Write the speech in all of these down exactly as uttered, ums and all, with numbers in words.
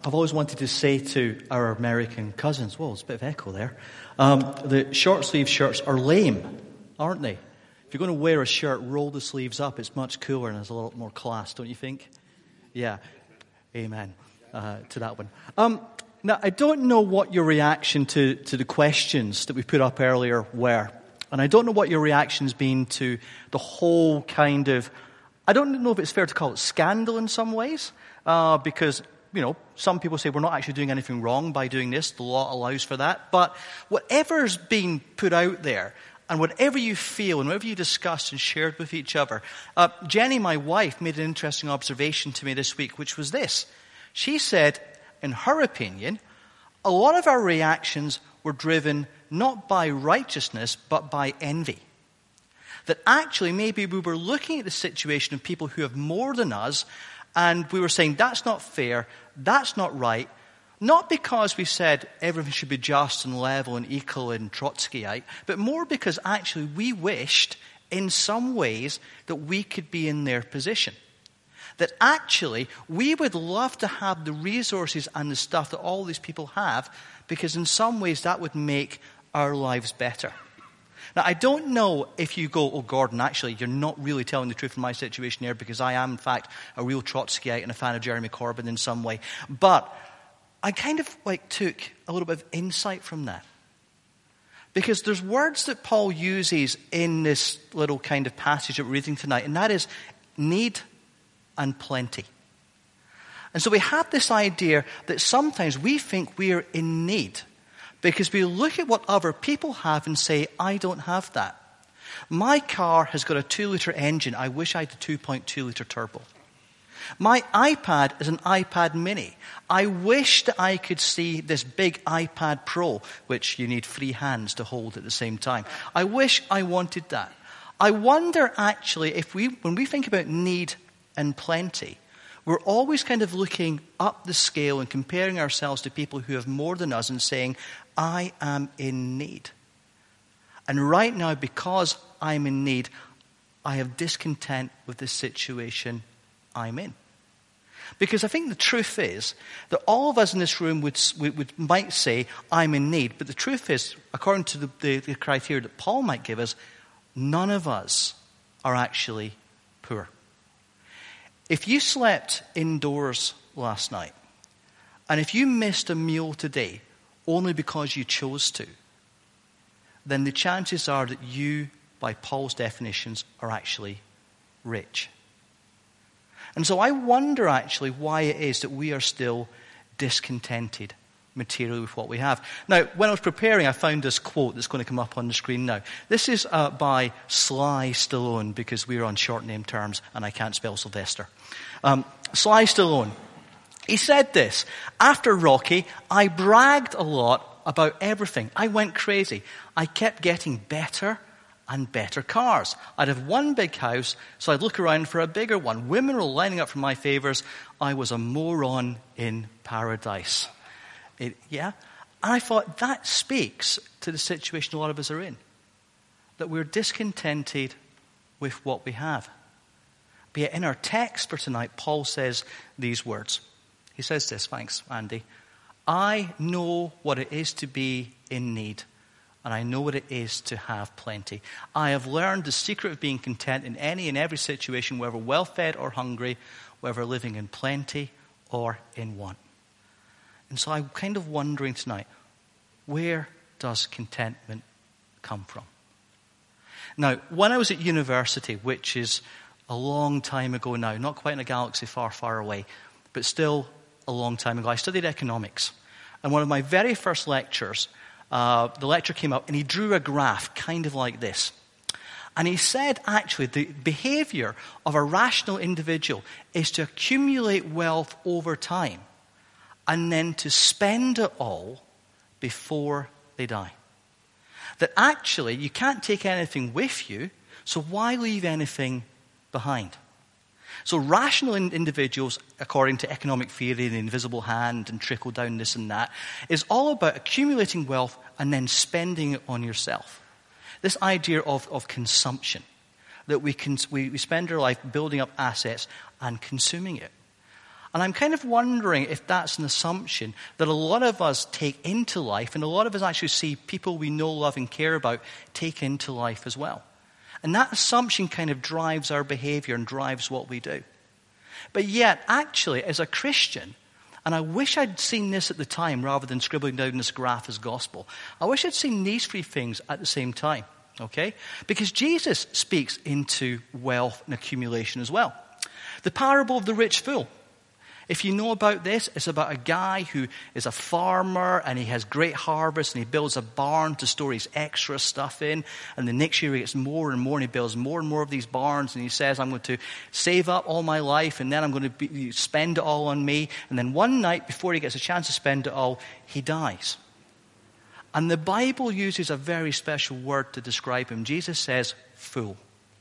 I've always wanted to say to our American cousins, whoa, there's a bit of echo there, um, the short sleeve shirts are lame, aren't they? If you're going to wear a shirt, roll the sleeves up. It's much cooler and has a lot more class, don't you think? Yeah. Amen uh, to that one. Um, now, I don't know what your reaction to, to the questions that we put up earlier were. And I don't know what your reaction's been to the whole kind of, I don't know if it's fair to call it scandal in some ways, uh, because, you know, some people say we're not actually doing anything wrong by doing this. The law allows for that. But whatever's being put out there, and whatever you feel, and whatever you discussed and shared with each other, uh, Jenny, my wife, made an interesting observation to me this week, which was this. She said, in her opinion, a lot of our reactions were driven not by righteousness, but by envy. That actually maybe we were looking at the situation of people who have more than us, and we were saying, that's not fair, that's not right, not because we said everything should be just and level and equal and Trotskyite, but more because actually we wished in some ways that we could be in their position. That actually we would love to have the resources and the stuff that all these people have, because in some ways that would make our lives better. Now, I don't know if you go, oh, Gordon, actually, you're not really telling the truth in my situation here, because I am, in fact, a real Trotskyite and a fan of Jeremy Corbyn in some way. But I kind of like took a little bit of insight from that. Because there's words that Paul uses in this little kind of passage that we're reading tonight, and that is need and plenty. And so we have this idea that sometimes we think we're in need because we look at what other people have and say, I don't have that. My car has got a two-litre engine. I wish I had a two point two litre turbo. My iPad is an iPad mini. I wish that I could see this big iPad Pro, which you need three hands to hold at the same time. I wish I wanted that. I wonder actually if we, when we think about need and plenty, we're always kind of looking up the scale and comparing ourselves to people who have more than us and saying, I am in need. And right now, because I'm in need, I have discontent with the situation I'm in. Because I think the truth is that all of us in this room would, would might say, I'm in need. But the truth is, according to the, the, the criteria that Paul might give us, none of us are actually poor. If you slept indoors last night, and if you missed a meal today only because you chose to, then the chances are that you, by Paul's definitions, are actually rich. And so I wonder actually why it is that we are still discontented materially with what we have. Now, when I was preparing, I found this quote that's going to come up on the screen now. This is uh, by Sly Stallone, because we're on short name terms and I can't spell Sylvester. Um, Sly Stallone. He said this, after Rocky, I bragged a lot about everything. I went crazy. I kept getting better and better cars. I'd have one big house, so I'd look around for a bigger one. Women were lining up for my favors. I was a moron in paradise. It, yeah? And I thought that speaks to the situation a lot of us are in. That we're discontented with what we have. But yet in our text for tonight, Paul says these words. He says this, thanks, Andy. I know what it is to be in need, and I know what it is to have plenty. I have learned the secret of being content in any and every situation, whether well-fed or hungry, whether living in plenty or in want. And so I'm kind of wondering tonight, where does contentment come from? Now, when I was at university, which is a long time ago now, not quite in a galaxy far, far away, but still a long time ago, I studied economics. And one of my very first lectures, uh, the lecturer came up and he drew a graph kind of like this. And he said, actually, the behavior of a rational individual is to accumulate wealth over time and then to spend it all before they die. That actually, you can't take anything with you, so why leave anything behind? So rational in- individuals, according to economic theory, the invisible hand and trickle down this and that, is all about accumulating wealth and then spending it on yourself. This idea of, of consumption, that we, can, we, we spend our life building up assets and consuming it. And I'm kind of wondering if that's an assumption that a lot of us take into life, and a lot of us actually see people we know, love, and care about take into life as well. And that assumption kind of drives our behavior and drives what we do. But yet, actually, as a Christian, and I wish I'd seen this at the time rather than scribbling down this graph as gospel, I wish I'd seen these three things at the same time, okay? Because Jesus speaks into wealth and accumulation as well. The parable of the rich fool. If you know about this, it's about a guy who is a farmer and he has great harvest and he builds a barn to store his extra stuff in. And the next year he gets more and more and he builds more and more of these barns and he says, I'm going to save up all my life and then I'm going to be, spend it all on me. And then one night before he gets a chance to spend it all, he dies. And the Bible uses a very special word to describe him. Jesus says, fool.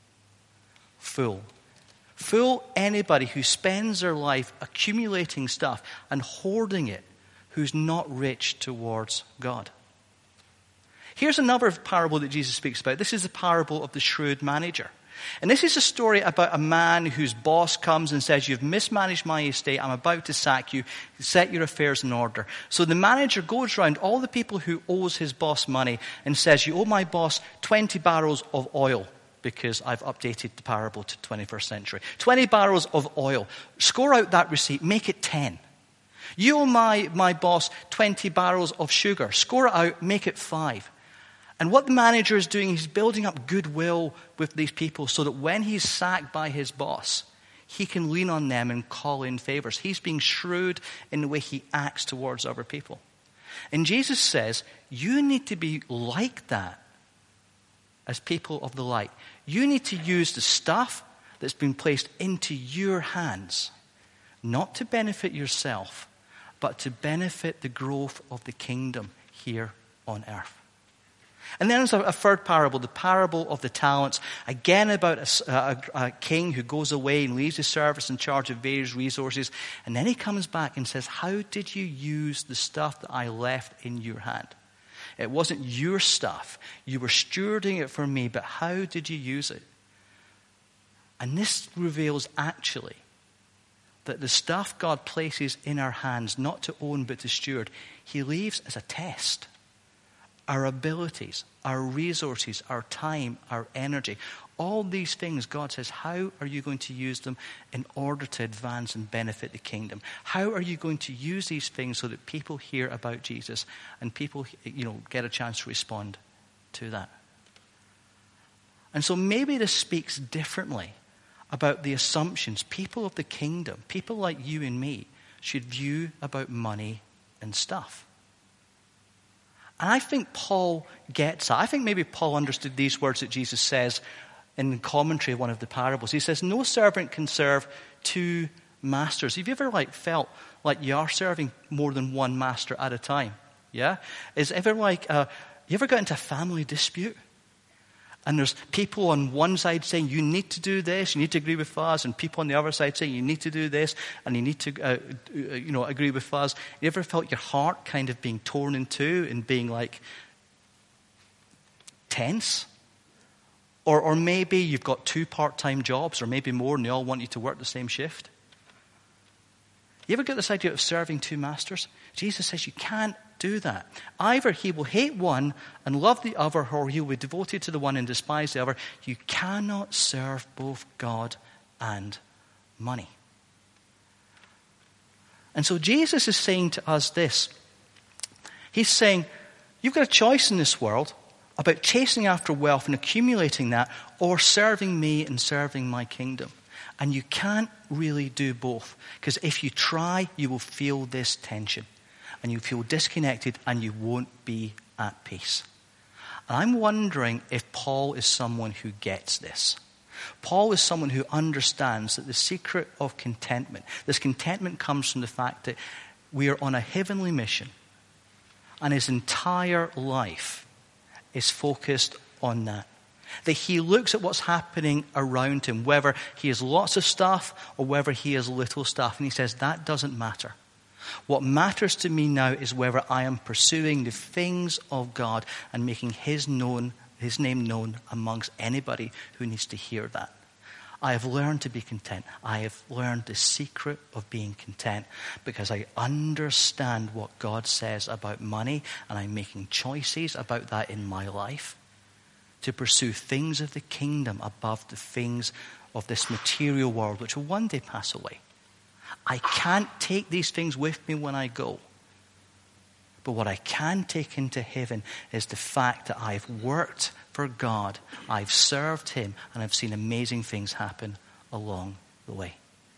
Fool. Fool anybody who spends their life accumulating stuff and hoarding it, who's not rich towards God. Here's another parable that Jesus speaks about. This is the parable of the shrewd manager. And this is a story about a man whose boss comes and says, you've mismanaged my estate, I'm about to sack you, set your affairs in order. So the manager goes around all the people who owes his boss money and says, you owe my boss twenty barrels of oil. Because I've updated the parable to twenty-first century. twenty barrels of oil. Score out that receipt. Make it ten. You owe my, my boss twenty barrels of sugar. Score it out. Make it five. And what the manager is doing, he's building up goodwill with these people so that when he's sacked by his boss, he can lean on them and call in favors. He's being shrewd in the way he acts towards other people. And Jesus says, you need to be like that as people of the light. You need to use the stuff that's been placed into your hands, not to benefit yourself, but to benefit the growth of the kingdom here on earth. And then there's a, a third parable, the parable of the talents. Again, about a, a, a king who goes away and leaves his servants in charge of various resources. And then he comes back and says, how did you use the stuff that I left in your hand? It wasn't your stuff. You were stewarding it for me, but how did you use it? And this reveals actually that the stuff God places in our hands, not to own but to steward, he leaves as a test. Our abilities, our resources, our time, our energy, all these things, God says, how are you going to use them in order to advance and benefit the kingdom? How are you going to use these things so that people hear about Jesus and people, you know, get a chance to respond to that? And so maybe this speaks differently about the assumptions people of the kingdom, people like you and me, should view about money and stuff. And I think Paul gets that. I think maybe Paul understood these words that Jesus says in the commentary of one of the parables. He says, no servant can serve two masters. Have you ever like felt like you are serving more than one master at a time? Yeah? Is ever like, uh, you ever got into a family dispute? And there's people on one side saying, you need to do this, you need to agree with us, and people on the other side saying, you need to do this, and you need to, uh, you know, agree with us. You ever felt your heart kind of being torn in two and being like tense? Or, or maybe you've got two part-time jobs, or maybe more, and they all want you to work the same shift. You ever get this idea of serving two masters? Jesus says you can't do that. Either he will hate one and love the other, or he will be devoted to the one and despise the other. You cannot serve both God and money. And so Jesus is saying to us this. He's saying, you've got a choice in this world about chasing after wealth and accumulating that, or serving me and serving my kingdom. And you can't really do both. Because if you try, you will feel this tension. And you feel disconnected and you won't be at peace. And I'm wondering if Paul is someone who gets this. Paul is someone who understands that the secret of contentment, this contentment comes from the fact that we are on a heavenly mission. And his entire life is focused on that. That he looks at what's happening around him, whether he has lots of stuff or whether he has little stuff. And he says, that doesn't matter. What matters to me now is whether I am pursuing the things of God and making his known, his name known amongst anybody who needs to hear that. I have learned to be content. I have learned the secret of being content because I understand what God says about money, and I'm making choices about that in my life to pursue things of the kingdom above the things of this material world, which will one day pass away. I can't take these things with me when I go. But what I can take into heaven is the fact that I've worked for God, I've served him, and I've seen amazing things happen along the way.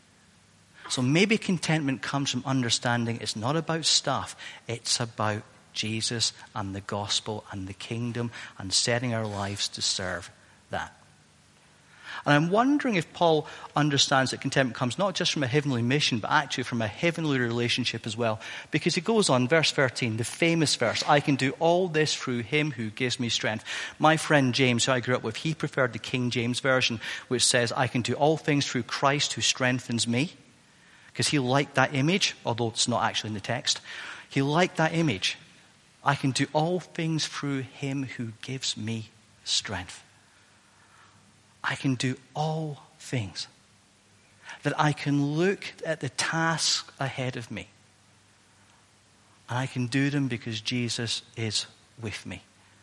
So maybe contentment comes from understanding it's not about stuff, it's about Jesus and the gospel and the kingdom and setting our lives to serve that. And I'm wondering if Paul understands that contentment comes not just from a heavenly mission, but actually from a heavenly relationship as well. Because he goes on, verse thirteen, the famous verse, I can do all this through him who gives me strength. My friend James, who I grew up with, he preferred the King James Version, which says, I can do all things through Christ who strengthens me. Because he liked that image, although it's not actually in the text. He liked that image. I can do all things through him who gives me strength. I can do all things. That I can look at the task ahead of me. And I can do them because Jesus is with me.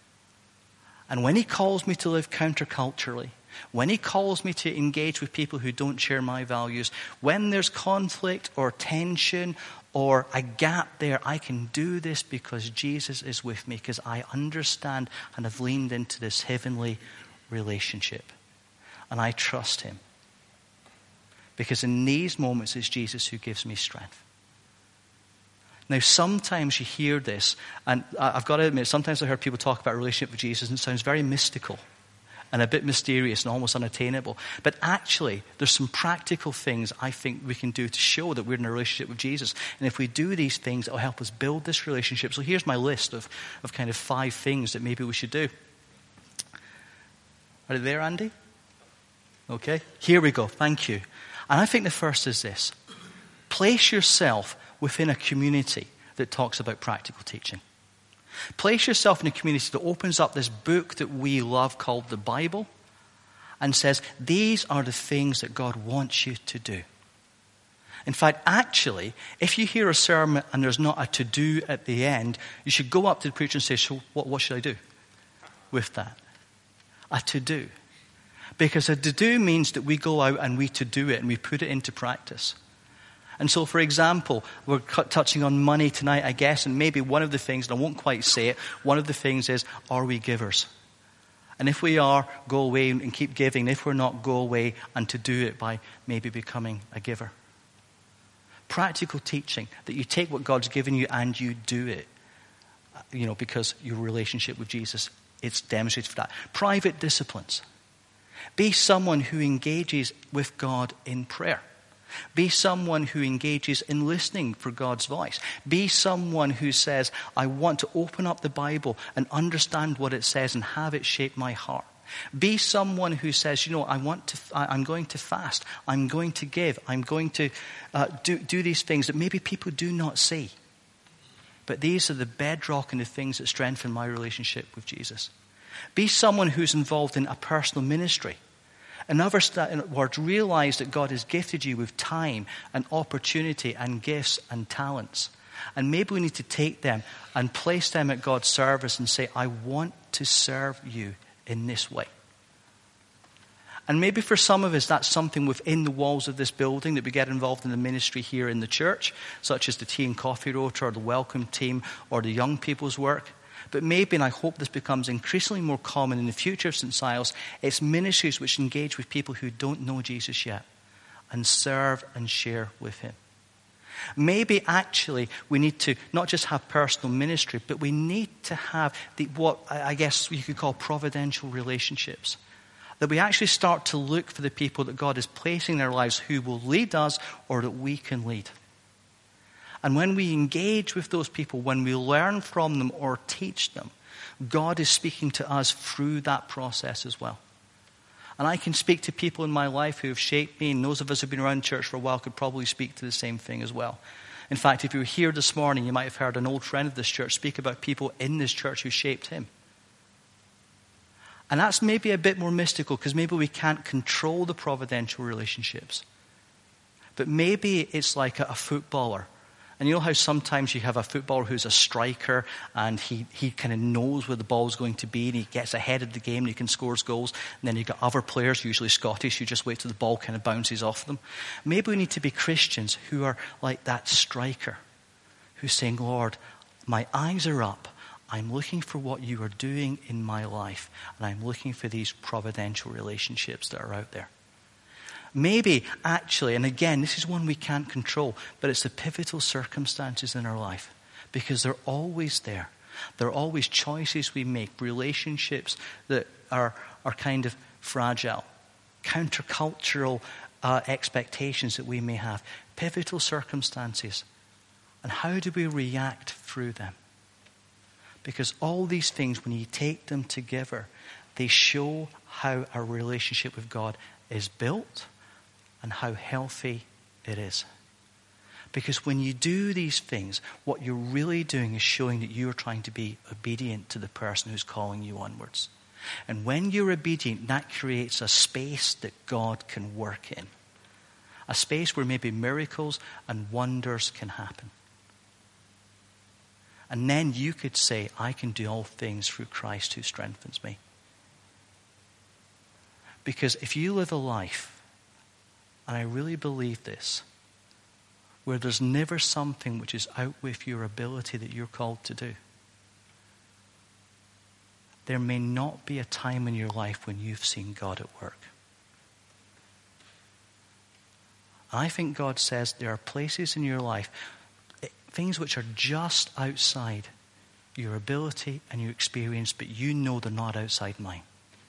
And when he calls me to live counterculturally, when he calls me to engage with people who don't share my values, when there's conflict or tension or a gap there, I can do this because Jesus is with me, because I understand and have leaned into this heavenly relationship. And I trust him. Because in these moments, it's Jesus who gives me strength. Now, sometimes you hear this, and I've got to admit, sometimes I heard people talk about a relationship with Jesus, and it sounds very mystical and a bit mysterious and almost unattainable. But actually, there's some practical things I think we can do to show that we're in a relationship with Jesus. And if we do these things, it'll help us build this relationship. So here's my list of, of kind of five things that maybe we should do. Are they there, Andy? Okay, here we go. Thank you. And I think the first is this. Place yourself within a community that talks about practical teaching. Place yourself in a community that opens up this book that we love called the Bible and says, these are the things that God wants you to do. In fact, actually, if you hear a sermon and there's not a to-do at the end, you should go up to the preacher and say, so what, what should I do with that? A to-do. Because a to-do means that we go out and we to-do it and we put it into practice. And so, for example, we're touching on money tonight, I guess, and maybe one of the things, and I won't quite say it, one of the things is, are we givers? And if we are, go away and keep giving. If we're not, go away and to do it by maybe becoming a giver. Practical teaching, that you take what God's given you and you do it. You know, because your relationship with Jesus, it's demonstrated for that. Private disciplines. Be someone who engages with God in prayer. Be someone who engages in listening for God's voice. Be someone who says, I want to open up the Bible and understand what it says and have it shape my heart. Be someone who says, you know, I want to, I, I'm going to fast. I'm going to give. I'm going to uh, do, do these things that maybe people do not see. But these are the bedrock and the things that strengthen my relationship with Jesus. Be someone who's involved in a personal ministry. In other words, realize that God has gifted you with time and opportunity and gifts and talents. And maybe we need to take them and place them at God's service and say, I want to serve you in this way. And maybe for some of us, that's something within the walls of this building, that we get involved in the ministry here in the church, such as the tea and coffee rota or the welcome team or the young people's work. But maybe, and I hope this becomes increasingly more common in the future of Saint Silas, it's ministries which engage with people who don't know Jesus yet and serve and share with him. Maybe actually we need to not just have personal ministry, but we need to have the, what I guess you could call providential relationships. That we actually start to look for the people that God is placing in our lives who will lead us or that we can lead. And when we engage with those people, when we learn from them or teach them, God is speaking to us through that process as well. And I can speak to people in my life who have shaped me, and those of us who have been around church for a while could probably speak to the same thing as well. In fact, if you were here this morning, you might have heard an old friend of this church speak about people in this church who shaped him. And that's maybe a bit more mystical because maybe we can't control the providential relationships. But maybe it's like a, a footballer. And you know how sometimes you have a footballer who's a striker and he, he kind of knows where the ball's going to be and he gets ahead of the game and he can score goals. And then you've got other players, usually Scottish, who just wait till the ball kind of bounces off them. Maybe we need to be Christians who are like that striker who's saying, Lord, my eyes are up. I'm looking for what you are doing in my life. And I'm looking for these providential relationships that are out there. Maybe, actually, and again, this is one we can't control, but it's the pivotal circumstances in our life because they're always there. There are always choices we make, relationships that are, are kind of fragile, countercultural uh, expectations that we may have, pivotal circumstances. And how do we react through them? Because all these things, when you take them together, they show how our relationship with God is built and how healthy it is. Because when you do these things, what you're really doing is showing that you are trying to be obedient to the person who's calling you onwards. And when you're obedient, that creates a space that God can work in. A space where maybe miracles and wonders can happen. And then you could say, I can do all things through Christ who strengthens me. Because if you live a life, and I really believe this, where there's never something which is out with your ability that you're called to do, there may not be a time in your life when you've seen God at work. I think God says there are places in your life, things which are just outside your ability and your experience, but you know they're not outside mine.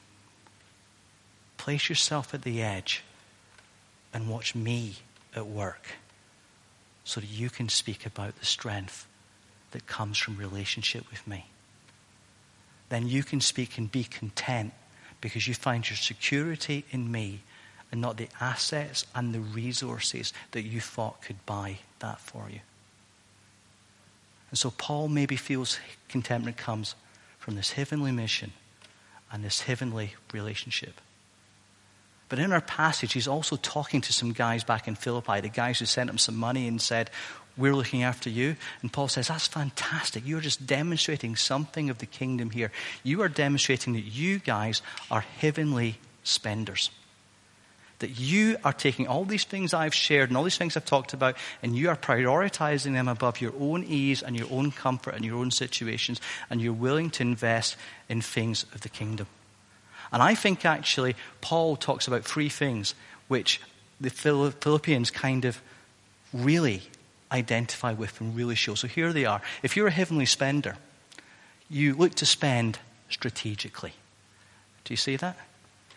Place yourself at the edge and watch me at work so that you can speak about the strength that comes from relationship with me. Then you can speak and be content because you find your security in me and not the assets and the resources that you thought could buy that for you. And so Paul maybe feels contentment comes from this heavenly mission and this heavenly relationship. But in our passage, he's also talking to some guys back in Philippi, the guys who sent him some money and said, we're looking after you. And Paul says, that's fantastic. You're just demonstrating something of the kingdom here. You are demonstrating that you guys are heavenly spenders. That you are taking all these things I've shared and all these things I've talked about, and you are prioritizing them above your own ease and your own comfort and your own situations, and you're willing to invest in things of the kingdom. And I think actually Paul talks about three things which the Philippians kind of really identify with and really show. So here they are. If you're a heavenly spender, you look to spend strategically. Do you see that?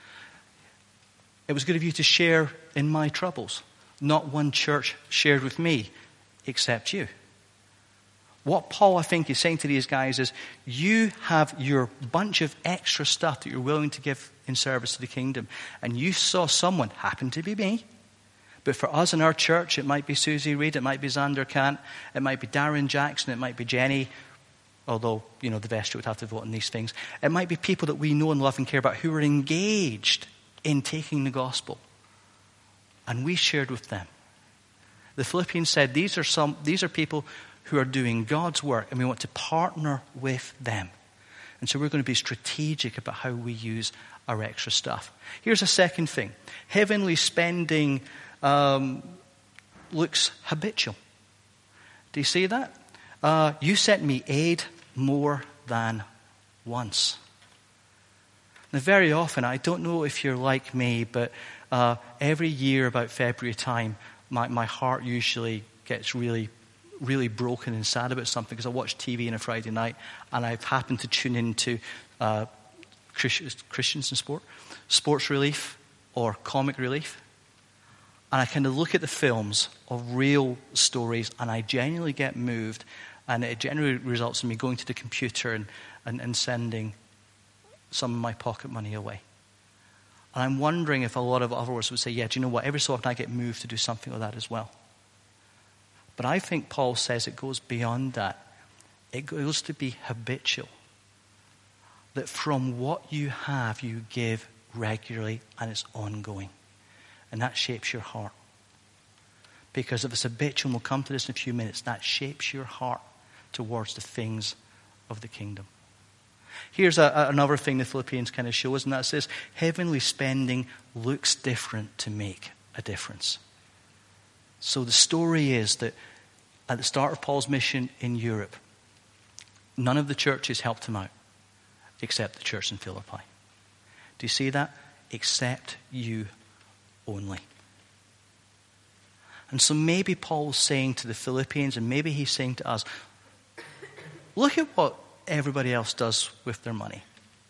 It was good of you to share in my troubles. Not one church shared with me except you. What Paul, I think, is saying to these guys is, you have your bunch of extra stuff that you're willing to give in service to the kingdom. And you saw someone, happened to be me, but for us in our church, it might be Susie Reed, it might be Xander Kant, it might be Darren Jackson, it might be Jenny, although, you know, the vestry would have to vote on these things. It might be people that we know and love and care about who are engaged in taking the gospel. And we shared with them. The Philippians said, these are some, these are people who are doing God's work, and we want to partner with them. And so we're going to be strategic about how we use our extra stuff. Here's a second thing. Heavenly spending um, looks habitual. Do you see that? Uh, you sent me aid more than once. Now, very often, I don't know if you're like me, but uh, every year about February time, my, my heart usually gets really really broken and sad about something because I watch T V on a Friday night and I've happened to tune into uh, Christians in Sport, Sports Relief or Comic Relief. And I kind of look at the films of real stories and I genuinely get moved, and it generally results in me going to the computer and, and, and sending some of my pocket money away. And I'm wondering if a lot of others would say, yeah, do you know what, every so often I get moved to do something like that as well. But I think Paul says it goes beyond that. It goes to be habitual. that from what you have, you give regularly and it's ongoing. And that shapes your heart. Because if it's habitual, and we'll come to this in a few minutes, that shapes your heart towards the things of the kingdom. Here's a, a, another thing the Philippians kind of show us, and that's this: heavenly spending looks different to make a difference. So the story is that at the start of Paul's mission in Europe, none of the churches helped him out except the church in Philippi. Do you see that? Except you only. And so maybe Paul's saying to the Philippians, and maybe he's saying to us, look at what everybody else does with their money.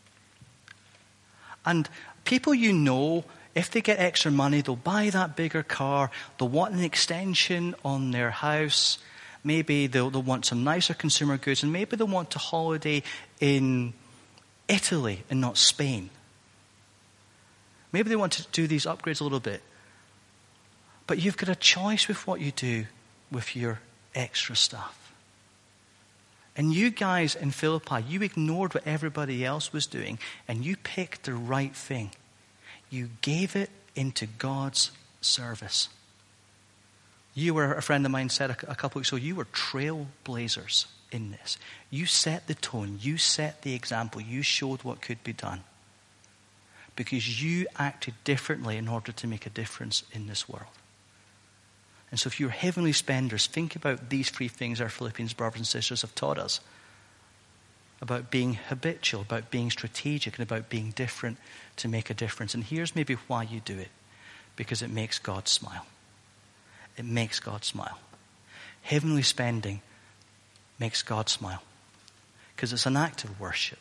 And people you know, if they get extra money, they'll buy that bigger car, they'll want an extension on their house, maybe they'll, they'll want some nicer consumer goods, and maybe they'll want to holiday in Italy and not Spain. Maybe they want to do these upgrades a little bit. But you've got a choice with what you do with your extra stuff. And you guys in Philippi, you ignored what everybody else was doing, and you picked the right thing. You gave it into God's service. You were, a friend of mine said a, a couple weeks ago, you were trailblazers in this. You set the tone. You set the example. You showed what could be done. Because you acted differently in order to make a difference in this world. And so if you're heavenly spenders, think about these three things our Philippians brothers and sisters have taught us. About being habitual, about being strategic, and about being different to make a difference. And here's maybe why you do it. Because it makes God smile. It makes God smile. Heavenly spending makes God smile. Because it's an act of worship.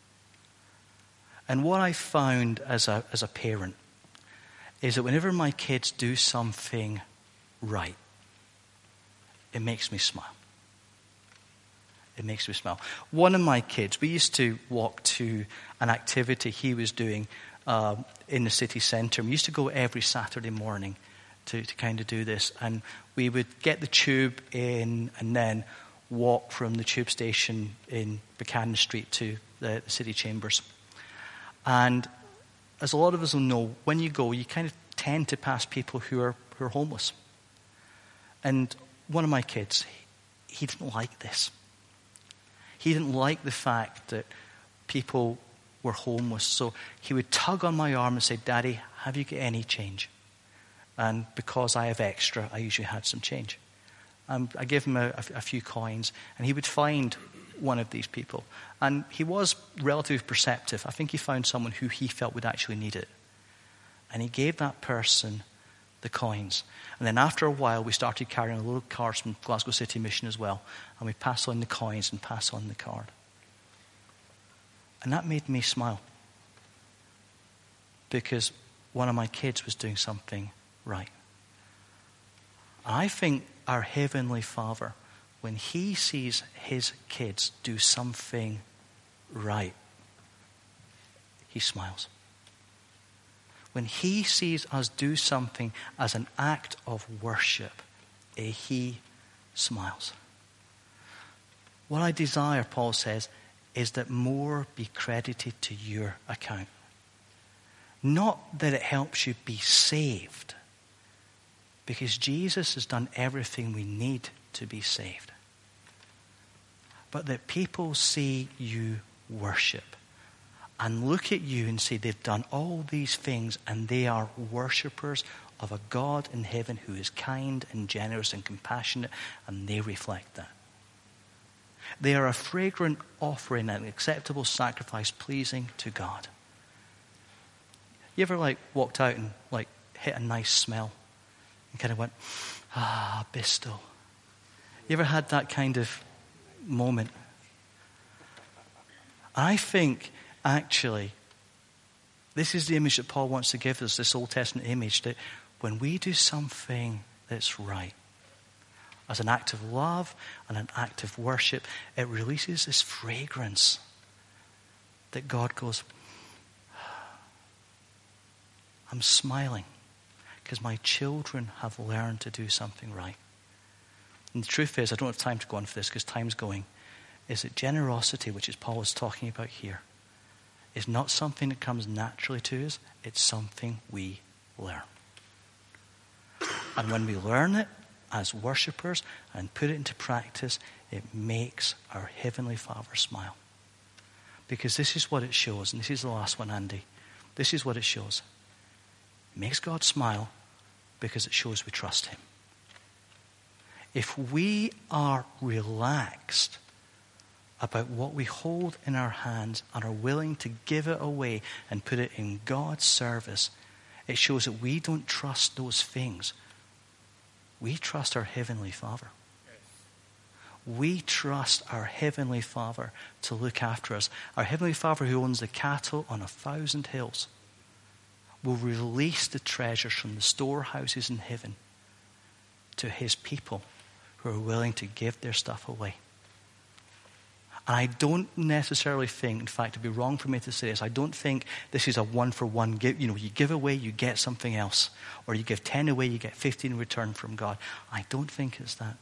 And what I found as a, as a parent is that whenever my kids do something right, it makes me smile. It makes me smile. One of my kids, we used to walk to an activity he was doing uh, in the city centre. We used to go every Saturday morning to, to kind of do this. And we would get the tube in and then walk from the tube station in Buchanan Street to the, the city chambers. And as a lot of us will know, when you go, you kind of tend to pass people who are who are homeless. And one of my kids, he didn't like this. He didn't like the fact that people were homeless. So he would tug on my arm and say, Daddy, have you got any change? And because I have extra, I usually had some change. Um, I gave him a, a, a few coins, and he would find one of these people. And he was relatively perceptive. I think he found someone who he felt would actually need it. And he gave that person the coins. And then after a while, we started carrying a little cards from Glasgow City Mission as well. And we pass on the coins and pass on the card. And that made me smile. Because one of my kids was doing something right. I think our Heavenly Father, when He sees His kids do something right, He smiles. When He sees us do something as an act of worship, He smiles. What I desire, Paul says, is that more be credited to your account. Not that it helps you be saved, because Jesus has done everything we need to be saved. But that people see you worship and look at you and say they've done all these things and they are worshippers of a God in heaven who is kind and generous and compassionate, and they reflect that. They are a fragrant offering and an acceptable sacrifice pleasing to God. You ever like walked out and like hit a nice smell and kind of went, ah, Bisto? You ever had that kind of moment? I think actually this is the image that Paul wants to give us, this Old Testament image, that when we do something that's right, as an act of love and an act of worship, it releases this fragrance that God goes, I'm smiling because my children have learned to do something right. And the truth is, I don't have time to go on for this because time's going, is that generosity, which is Paul is talking about here, is not something that comes naturally to us. It's something we learn. And when we learn it as worshippers and put it into practice, it makes our Heavenly Father smile. Because this is what it shows, and this is the last one, Andy. This is what it shows. It makes God smile because it shows we trust him. If we are relaxed about what we hold in our hands and are willing to give it away and put it in God's service, it shows that we don't trust those things. We trust our Heavenly Father. We trust our Heavenly Father to look after us. Our Heavenly Father, who owns the cattle on a thousand hills, will release the treasures from the storehouses in heaven to his people who are willing to give their stuff away. And I don't necessarily think, in fact, it'd be wrong for me to say this, I don't think this is a one-for-one give. You know, you give away, you get something else. Or you give ten away, you get fifteen in return from God. I don't think it's that.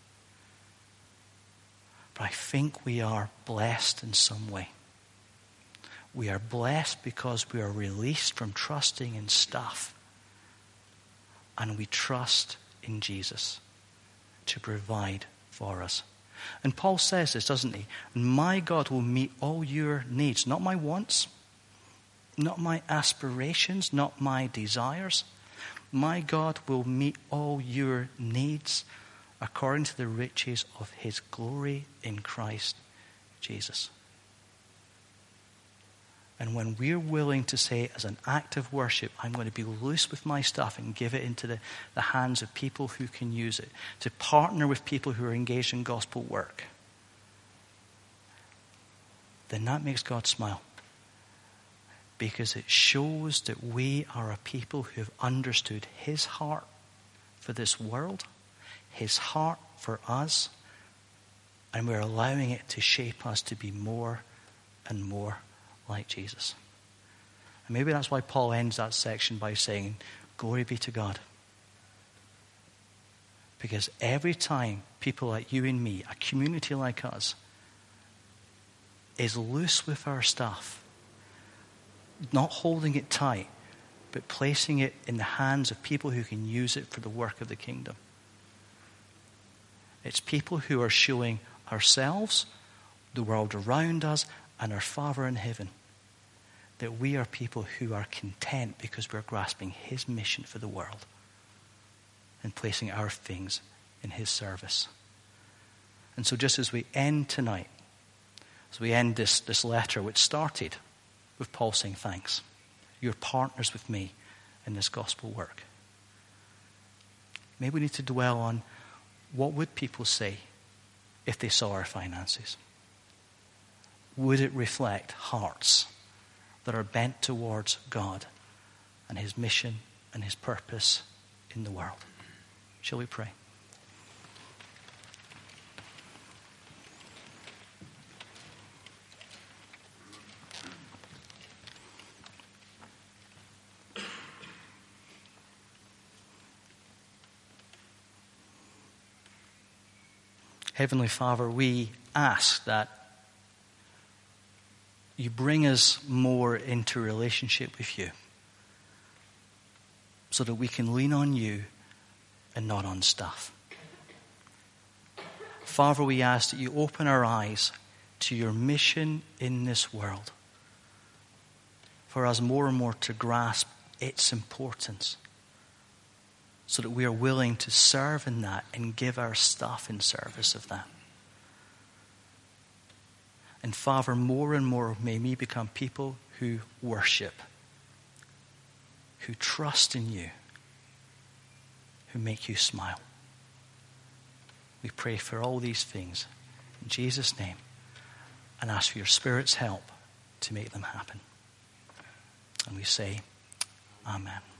But I think we are blessed in some way. We are blessed because we are released from trusting in stuff. And we trust in Jesus to provide for us. And Paul says this, doesn't he? My God will meet all your needs. Not my wants, not my aspirations, not my desires. My God will meet all your needs according to the riches of his glory in Christ Jesus. And when we're willing to say as an act of worship, I'm going to be loose with my stuff and give it into the, the hands of people who can use it, to partner with people who are engaged in gospel work, then that makes God smile. Because it shows that we are a people who have understood his heart for this world, his heart for us, and we're allowing it to shape us to be more and more like Jesus. And maybe that's why Paul ends that section by saying, glory be to God. Because every time people like you and me, a community like us, is loose with our stuff, not holding it tight, but placing it in the hands of people who can use it for the work of the kingdom. It's people who are showing ourselves, the world around us, and our Father in heaven that we are people who are content because we're grasping his mission for the world and placing our things in his service. And so just as we end tonight, as we end this, this letter, which started with Paul saying thanks, you're partners with me in this gospel work. Maybe we need to dwell on what would people say if they saw our finances. Would it reflect hearts that are bent towards God and his mission and his purpose in the world? Shall we pray? Heavenly Father, we ask that you bring us more into relationship with you so that we can lean on you and not on stuff. Father, we ask that you open our eyes to your mission in this world for us more and more to grasp its importance so that we are willing to serve in that and give our stuff in service of that. And Father, more and more may we become people who worship, who trust in you, who make you smile. We pray for all these things in Jesus' name and ask for your Spirit's help to make them happen. And we say, Amen.